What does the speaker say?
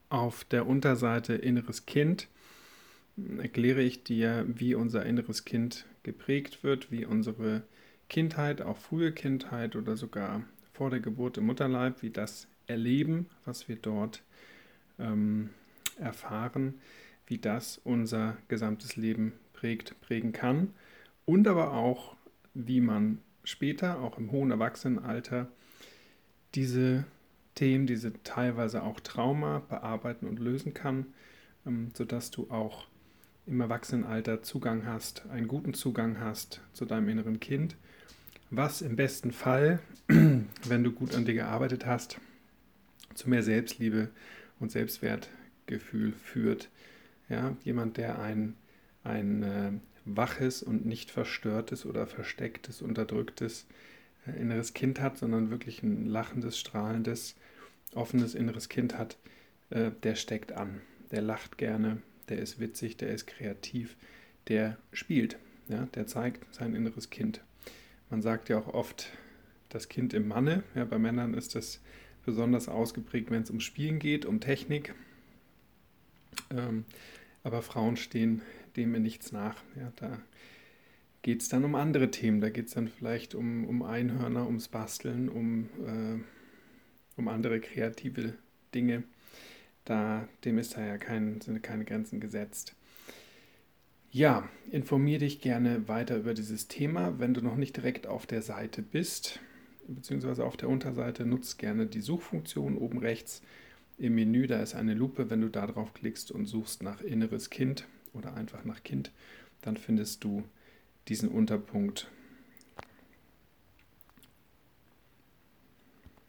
Auf der Unterseite Inneres Kind erkläre ich dir, wie unser inneres Kind geprägt wird, wie unsere Kindheit, auch frühe Kindheit oder sogar vor der Geburt im Mutterleib, wie das Erleben, was wir dort erfahren, wie das unser gesamtes Leben prägen kann und aber auch, wie man später, auch im hohen Erwachsenenalter, diese Themen, diese teilweise auch Trauma bearbeiten und lösen kann, sodass du auch im Erwachsenenalter Zugang hast, einen guten Zugang hast zu deinem inneren Kind, was im besten Fall, wenn du gut an dir gearbeitet hast, zu mehr Selbstliebe und Selbstwertgefühl führt. Ja, jemand, der ein waches und nicht verstörtes oder verstecktes, unterdrücktes inneres Kind hat, sondern wirklich ein lachendes, strahlendes, offenes inneres Kind hat, der steckt an, der lacht gerne, der ist witzig, der ist kreativ, der spielt, ja, der zeigt sein inneres Kind. Man sagt ja auch oft, das Kind im Manne, ja, bei Männern ist das besonders ausgeprägt, wenn es um Spielen geht, um Technik, aber Frauen stehen dem in nichts nach. Ja, da geht es dann um andere Themen, da geht es dann vielleicht um Einhörner, ums Basteln, um andere kreative Dinge. Dem ist da ja sind keine Grenzen gesetzt. Ja, informiere dich gerne weiter über dieses Thema. Wenn du noch nicht direkt auf der Seite bist, beziehungsweise auf der Unterseite, nutzt gerne die Suchfunktion oben rechts im Menü. Da ist eine Lupe. Wenn du da drauf klickst und suchst nach inneres Kind oder einfach nach Kind, dann findest du diesen Unterpunkt